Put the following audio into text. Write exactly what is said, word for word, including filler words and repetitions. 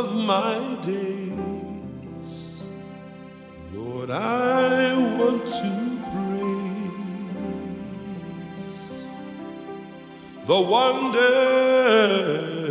of my days, Lord, I want to praise the wonders